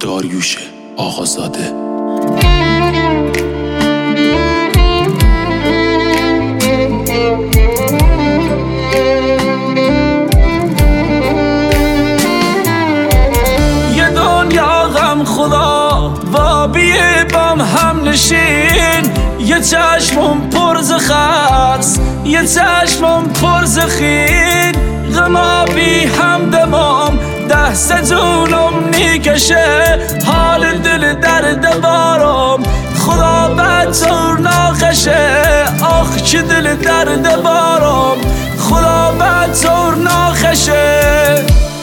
داریوش آقازاده. یه دنیا غم خدا و بیه بام هم نشین، یه چشمم پر ز خرس، یه چشمم پر ز خین، غما بی هم دمام دست جونم نیکشه، حال دل درد بارم خدا بدطور ناخشه، آخ چه دل درد بارم خدا بدطور ناخشه.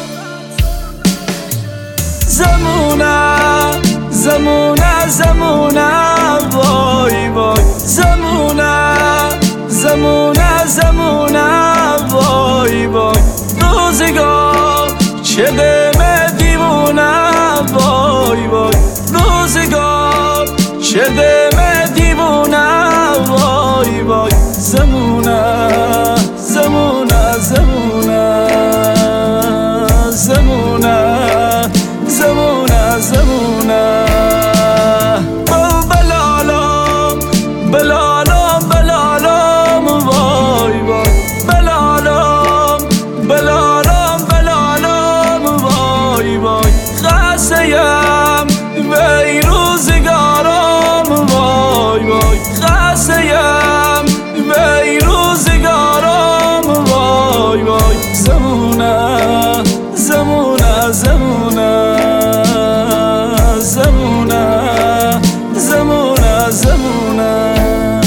زمونه زمونه زمونه وای وای، زمونه زمونه زمونه وای وای، روزگار چه دم دیوونه وای وای، روزگار چه دم دیوونه وای وای، زمونه زمونه زمونه زمونه زمونه زمونه، بلالم بلالم بلالم وای وای، بلالم بلالم بلالم وای وای، خسته‌ام وی روزگارم وای وای، خسته‌ام وی روزگارم وای وای، زمونه زمونه زمونه زمونه زمونه زمونه.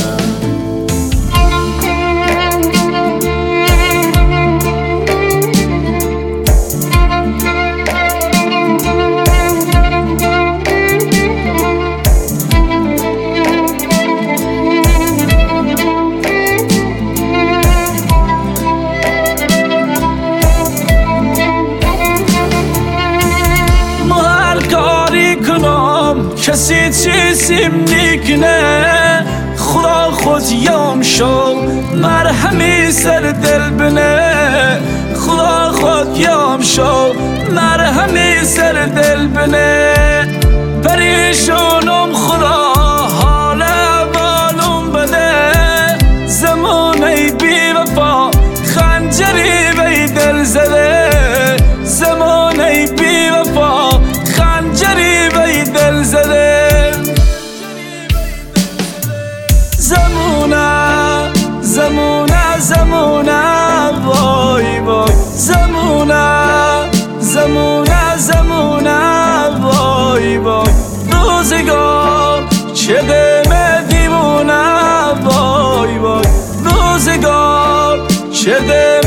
کسی چیزیم نیکنه، خدا خود یام شو مرهمی سر دل بنه، خدا خود یام شو مرهمی سر دل بنه، پریشونم خدا حال بالم بده، زمانه بی وفا خنجری بی دل زده، زمانه بی وفا خنجری بی دل زده، زمونه زمونه زمونه وای وای، زمونه زمونه زمونه وای وای، روزگار چه دم دیوونه وای وای، روزگار چه دم